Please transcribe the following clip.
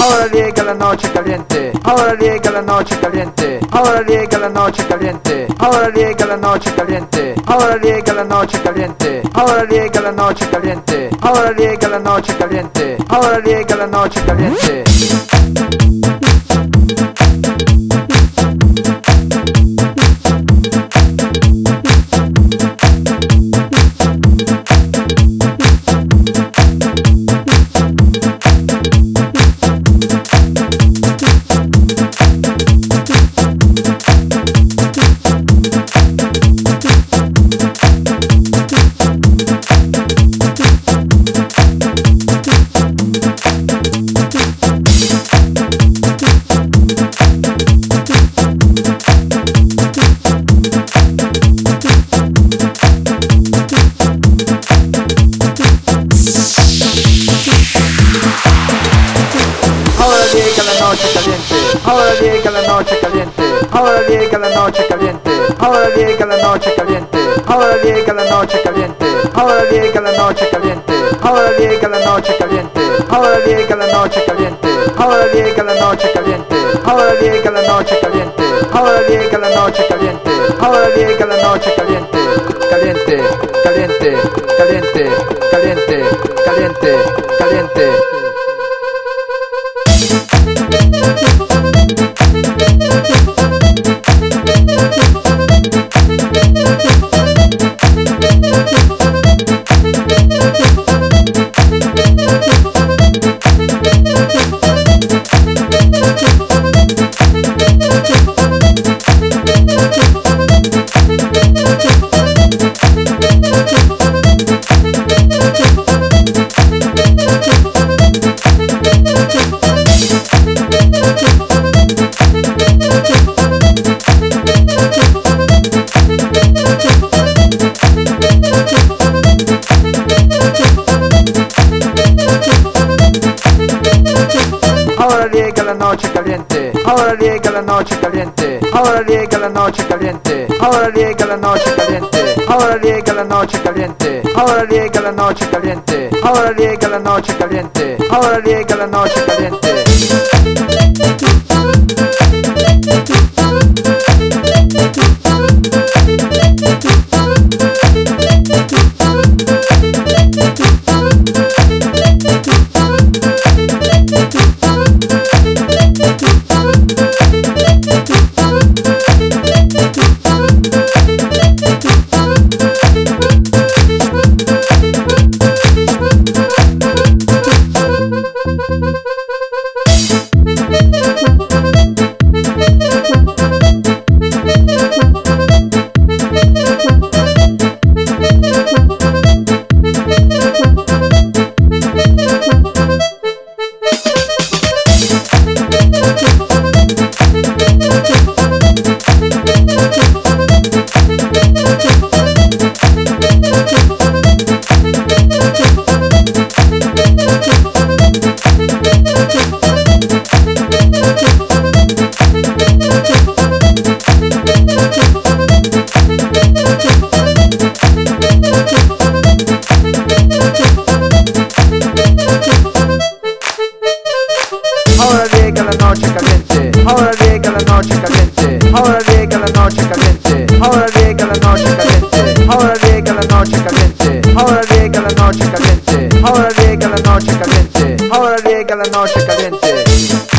ahora llega la noche caliente, ahora llega la noche caliente, ahora llega la noche caliente, ahora llega la noche caliente, ahora llega la noche caliente, ahora llega la noche caliente, ahora llega la noche caliente, ahora llega la noche caliente. Ahora llega la noche caliente, ahora llega la noche caliente, ahora llega la noche caliente, ahora llega la noche caliente, ahora llega la noche caliente, ahora llega la noche caliente, ahora llega la noche caliente, ahora llega la noche caliente, ahora llega la noche caliente, ahora llega la noche caliente, ahora llega la noche caliente, caliente, caliente, caliente, caliente, caliente, caliente. Ahora llega la noche caliente, ahora llega la noche caliente, ahora llega la noche caliente, ahora llega la noche caliente, ahora llega la noche caliente, ahora llega la noche caliente, ahora llega la noche caliente, ahora llega la noche caliente. Ahora llega la noche caliente, ahora llega la noche caliente, ahora llega la noche caliente, ahora llega la noche caliente, ahora llega la noche caliente, ahora llega la noche caliente, ahora llega la noche caliente, ahora llega la noche caliente.